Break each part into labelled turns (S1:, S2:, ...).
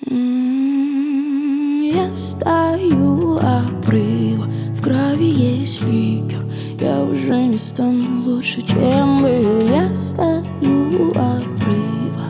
S1: Я стою у обрыва, в крови есть ликер. Я уже не стану лучше, чем был. Я стою у обрыва.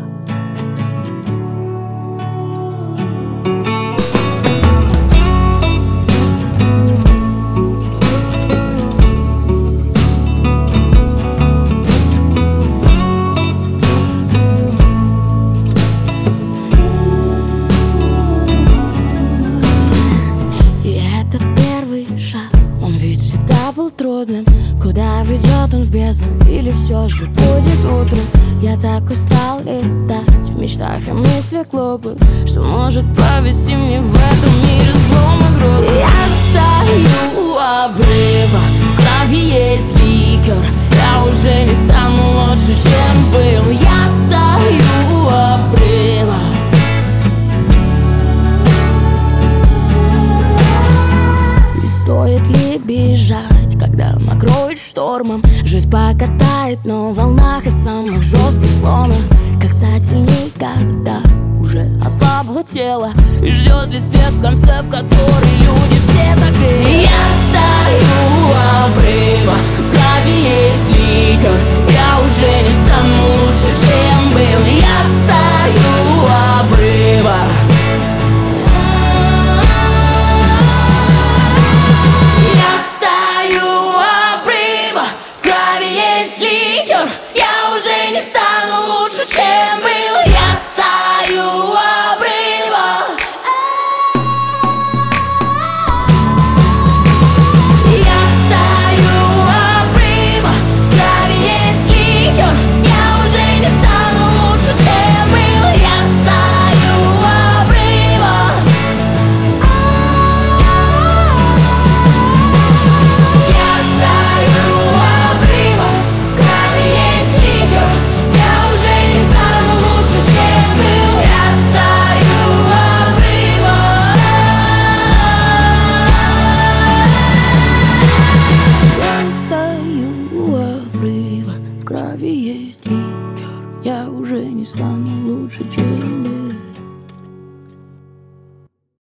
S1: Был трудным. Куда ведет он, в бездну? Или все же будет утром? Я так устал летать в мечтах и мыслях глупых, что может повести мне в этом мире злом и грустным. Я стою у обрыва, в крови есть ликер. Я уже не стану лучше, чем был. Я стою у обрыва. И стоит ли бежать, когда накроет штормом? Жизнь покатает на волнах и самых жестких склонах. Как стать сильней, когда уже ослабло тело? И ждет ли свет в конце, в который люди все так верят? Я стою у обрыва, в крови есть ликер. Я уже не стану лучше, чем был. Я стою у обрыва. Я уже не стану лучше, чем был. Я стою у обрыва. Я стою у обрыва, в крови есть ликер. Я уже не стану лучше, чем был. Я стою у обрыва. Я стою у обрыва, в крови есть ликер. Я уже не стану лучше, чем был. Я стою у обрыва. Я стою у обрыва, в крови есть ликер. Я уже не стану лучше, чем был.